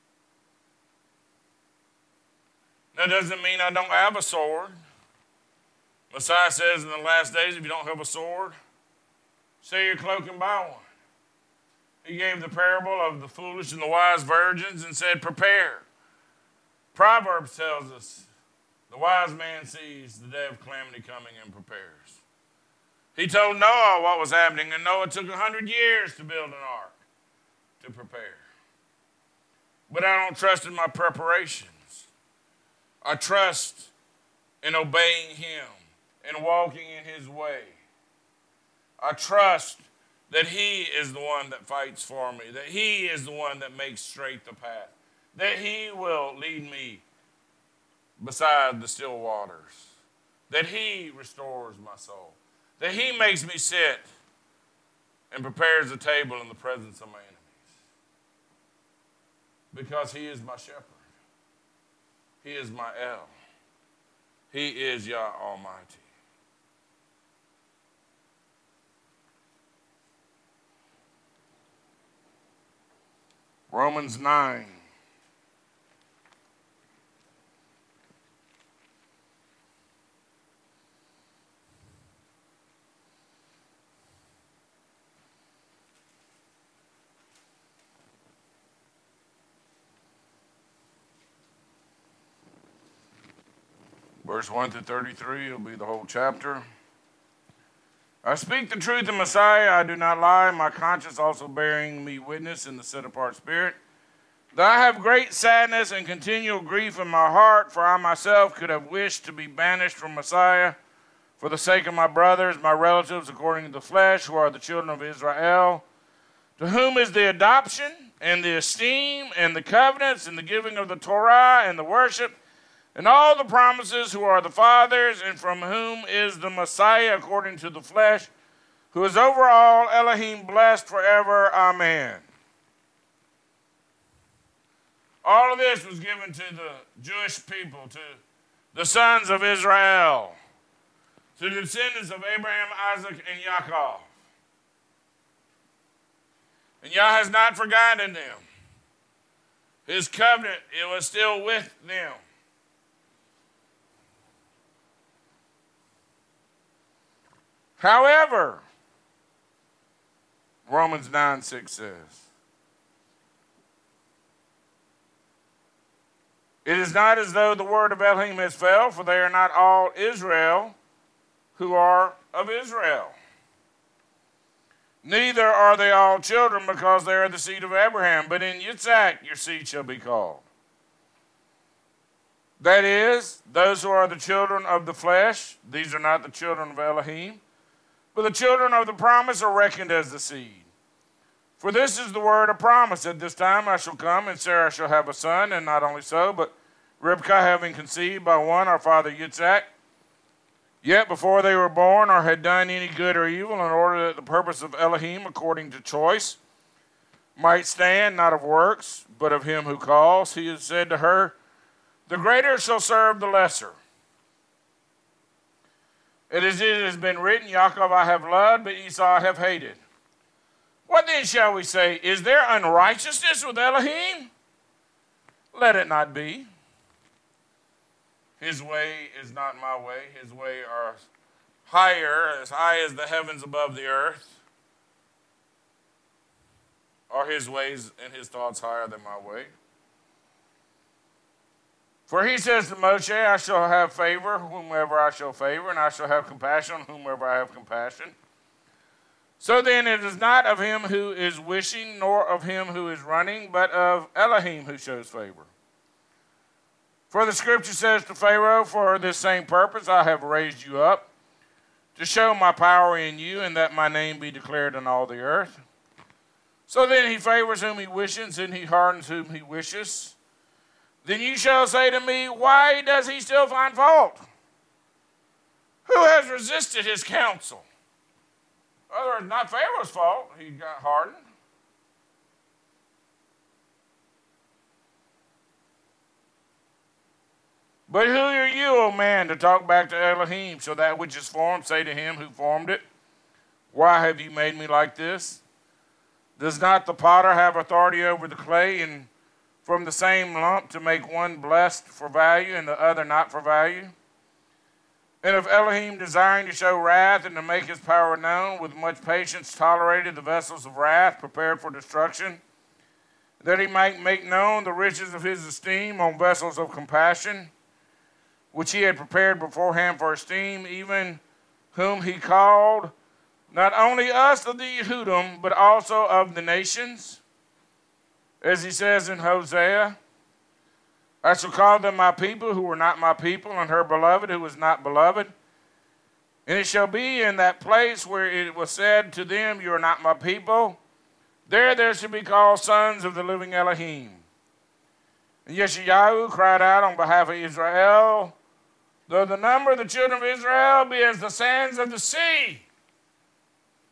That doesn't mean I don't have a sword. Messiah says in the last days, if you don't have a sword, sell your cloak and buy one. He gave the parable of the foolish and the wise virgins and said, prepare. Proverbs tells us, the wise man sees the day of calamity coming and prepares. He told Noah what was happening, and Noah took 100 years to build an ark to prepare. But I don't trust in my preparations. I trust in obeying him and walking in his way. I trust that he is the one that fights for me, that he is the one that makes straight the path, that he will lead me beside the still waters, that he restores my soul, that he makes me sit and prepares a table in the presence of my enemies. because he is my shepherd. He is my El. He is Yah Almighty. Romans 9. Verse 1 through 33 will be the whole chapter. I speak the truth in Messiah, I do not lie, my conscience also bearing me witness in the set-apart spirit, that I have great sadness and continual grief in my heart, for I myself could have wished to be banished from Messiah for the sake of my brothers, my relatives according to the flesh, who are the children of Israel, to whom is the adoption and the esteem and the covenants and the giving of the Torah and the worship, and all the promises, who are the fathers, and from whom is the Messiah according to the flesh, who is over all, Elohim, blessed forever. Amen. All of this was given to the Jewish people, to the sons of Israel, to the descendants of Abraham, Isaac, and Yaakov. And Yah has not forgotten them. His covenant, it was still with them. However, Romans 9:6 says, it is not as though the word of Elohim has failed, for they are not all Israel who are of Israel. Neither are they all children, because they are the seed of Abraham, but in Yitzhak your seed shall be called. That is, those who are the children of the flesh, these are not the children of Elohim, but the children of the promise are reckoned as the seed. For this is the word of promise. At this time I shall come, and Sarah shall have a son, and not only so, but Rivkah having conceived by one, our father Yitzhak, yet before they were born or had done any good or evil, in order that the purpose of Elohim, according to choice, might stand, not of works, but of him who calls, he has said to her, the greater shall serve the lesser. It has been written, Yaakov I have loved, but Esau I have hated. What then shall we say? Is there unrighteousness with Elohim? Let it not be. His way is not my way. His way are higher, as high as the heavens above the earth. Are his ways and his thoughts higher than my way? For he says to Moshe, I shall have favor whomever I shall favor, and I shall have compassion on whomever I have compassion. So then it is not of him who is wishing, nor of him who is running, but of Elohim who shows favor. For the scripture says to Pharaoh, for this same purpose I have raised you up, to show my power in you, and that my name be declared in all the earth. So then he favors whom he wishes, and he hardens whom he wishes. Then you shall say to me, why does he still find fault? Who has resisted his counsel? In other words, not Pharaoh's fault. He got hardened. But who are you, O man, to talk back to Elohim? Shall that which is formed say to him who formed it, why have you made me like this? Does not the potter have authority over the clay, and from the same lump to make one blessed for value and the other not for value? And if Elohim, desiring to show wrath and to make his power known, with much patience tolerated the vessels of wrath prepared for destruction, that he might make known the riches of his esteem on vessels of compassion, which he had prepared beforehand for esteem, even whom he called, not only us of the Yehudim, but also of the nations, as he says in Hosea, I shall call them my people who were not my people, and her beloved who was not beloved. And it shall be in that place where it was said to them, you are not my people, there shall be called sons of the living Elohim. And Yeshayahu cried out on behalf of Israel, though the number of the children of Israel be as the sands of the sea,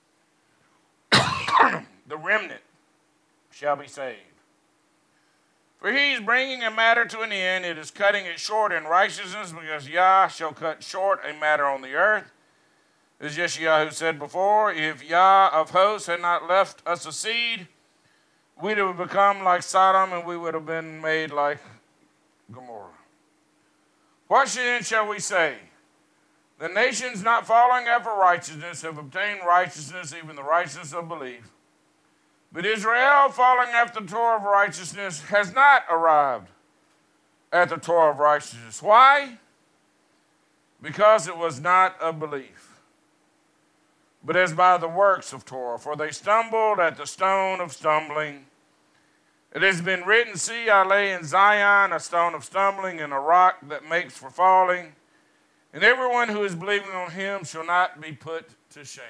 the remnant shall be saved. For he is bringing a matter to an end. It is cutting it short in righteousness, because Yah shall cut short a matter on the earth. As Yeshayahu said before, if Yah of hosts had not left us a seed, we'd have become like Sodom, and we would have been made like Gomorrah. What then shall we say? The nations not following after righteousness have obtained righteousness, even the righteousness of belief. But Israel, following after the Torah of righteousness, has not arrived at the Torah of righteousness. Why? Because it was not of belief, but as by the works of Torah. For they stumbled at the stone of stumbling. It has been written, see, I lay in Zion a stone of stumbling and a rock that makes for falling. And everyone who is believing on him shall not be put to shame.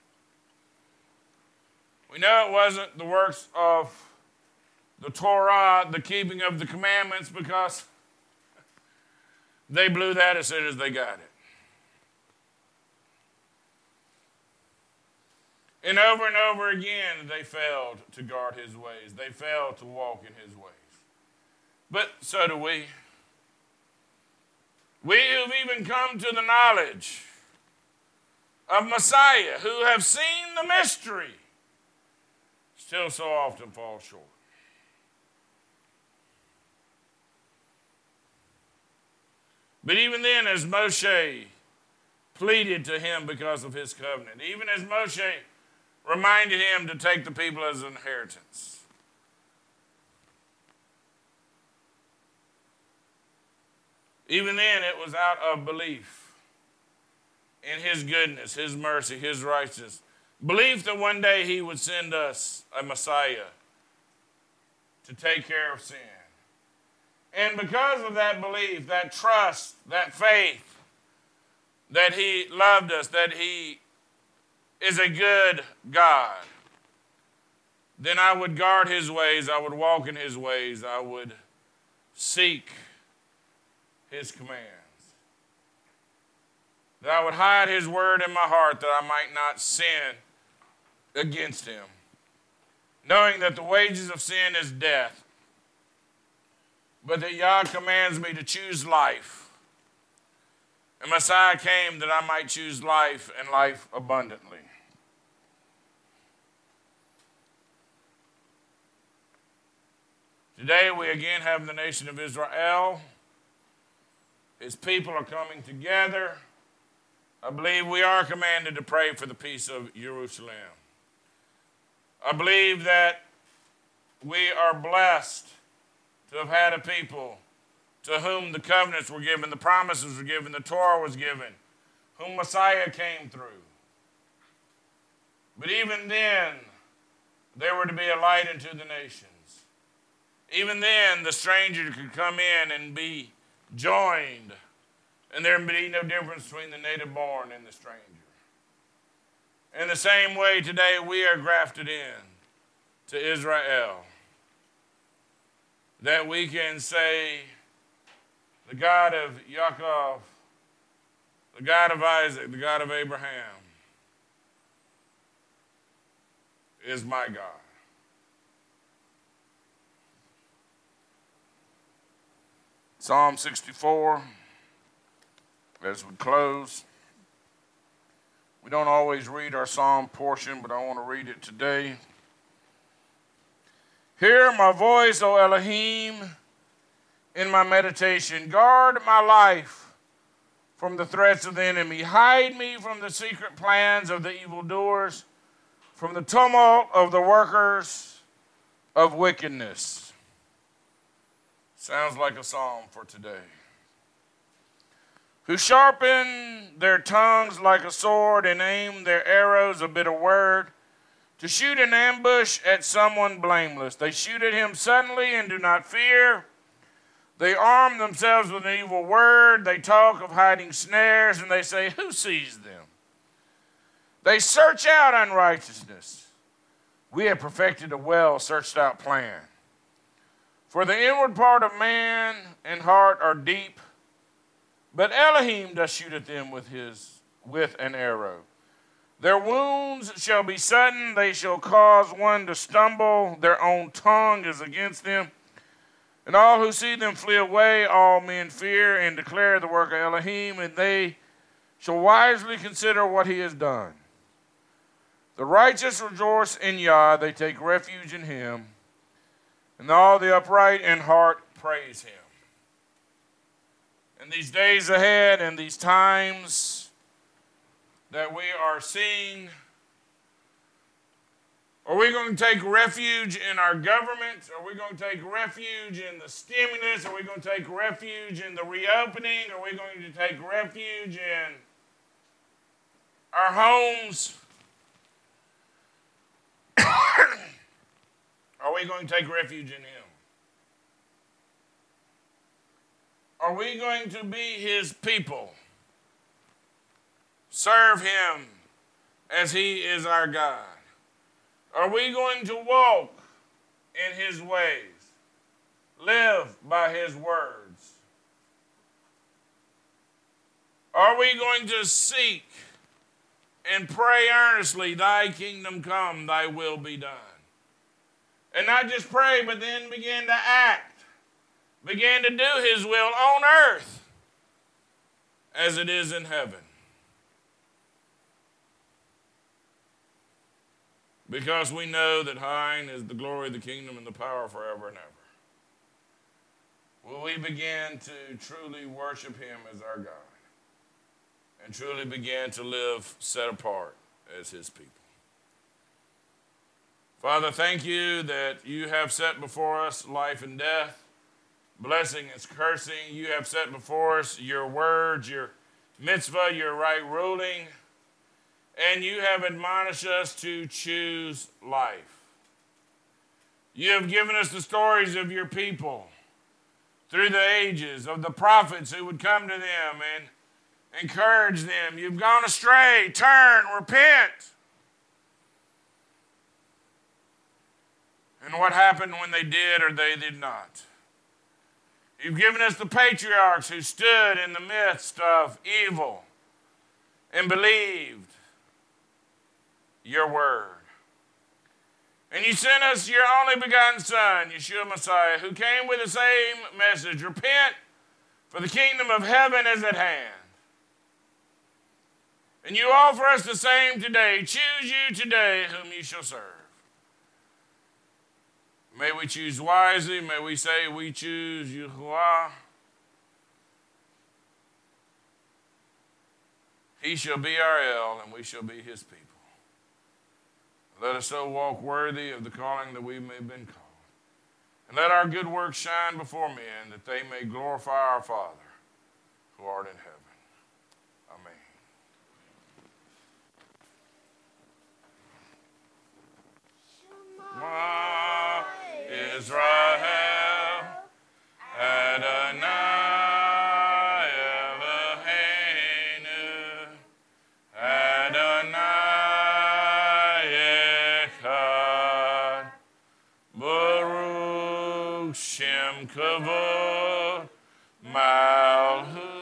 We know it wasn't the works of the Torah, the keeping of the commandments, because they blew that as soon as they got it. And over again, they failed to guard his ways. They failed to walk in his ways. But so do we. We who've even come to the knowledge of Messiah, who have seen the mystery, still so often fall short. But even then, as Moshe pleaded to him because of his covenant, even as Moshe reminded him to take the people as an inheritance, even then it was out of belief in his goodness, his mercy, his righteousness. Belief that one day he would send us a Messiah to take care of sin. And because of that belief, that trust, that faith, that he loved us, that he is a good God, then I would guard his ways, I would walk in his ways, I would seek his commands. That I would hide his word in my heart that I might not sin against him, knowing that the wages of sin is death, but that Yah commands me to choose life. And Messiah came that I might choose life and life abundantly. Today we again have the nation of Israel. His people are coming together. I believe we are commanded to pray for the peace of Jerusalem. I believe that we are blessed to have had a people to whom the covenants were given, the promises were given, the Torah was given, whom Messiah came through. But even then, they were to be a light unto the nations. Even then, the stranger could come in and be joined, and there would be no difference between the native born and the stranger. In the same way, today we are grafted in to Israel, that we can say, the God of Yaakov, the God of Isaac, the God of Abraham is my God. Psalm 64, as we close. We don't always read our psalm portion, but I want to read it today. Hear my voice, O Elohim, in my meditation. Guard my life from the threats of the enemy. Hide me from the secret plans of the evildoers, from the tumult of the workers of wickedness. Sounds like a psalm for today. Who sharpen their tongues like a sword and aim their arrows a bitter word, to shoot an ambush at someone blameless. They shoot at him suddenly and do not fear. They arm themselves with an evil word. They talk of hiding snares, and they say, who sees them? They search out unrighteousness. We have perfected a well searched out plan. For the inward part of man and heart are deep, but Elohim doth shoot at them with an arrow. Their wounds shall be sudden, they shall cause one to stumble. Their own tongue is against them. And all who see them flee away, all men fear and declare the work of Elohim, and they shall wisely consider what he has done. The righteous rejoice in Yah, they take refuge in him, and all the upright in heart praise him. In these days ahead and these times that we are seeing, are we going to take refuge in our government? Are we going to take refuge in the stimulus? Are we going to take refuge in the reopening? Are we going to take refuge in our homes? Are we going to take refuge in him? Are we going to be his people? Serve him as he is our God? Are we going to walk in his ways? Live by his words? Are we going to seek and pray earnestly, thy kingdom come, thy will be done? And not just pray, but then begin to act. Begin to do his will on earth as it is in heaven. Because we know that thine is the glory of the kingdom and the power forever and ever. Will we begin to truly worship him as our God and truly begin to live set apart as his people? Father, thank you that you have set before us life and death, blessing and cursing. You have set before us your words, your mitzvah, your right ruling, and you have admonished us to choose life. You have given us the stories of your people through the ages, of the prophets who would come to them and encourage them. You've gone astray, turn, repent. And what happened when they did or they did not? You've given us the patriarchs who stood in the midst of evil and believed your word. And you sent us your only begotten Son, Yeshua Messiah, who came with the same message: repent, for the kingdom of heaven is at hand. And you offer us the same today. Choose you today whom you shall serve. May we choose wisely. May we say we choose Yahuwah. He shall be our El, and we shall be his people. Let us so walk worthy of the calling that we may have been called. And let our good works shine before men, that they may glorify our Father who art in heaven. Amen. Israel, Adonai Eloheinu, Adonai Echad, Baruch Shem Kavod Malchut.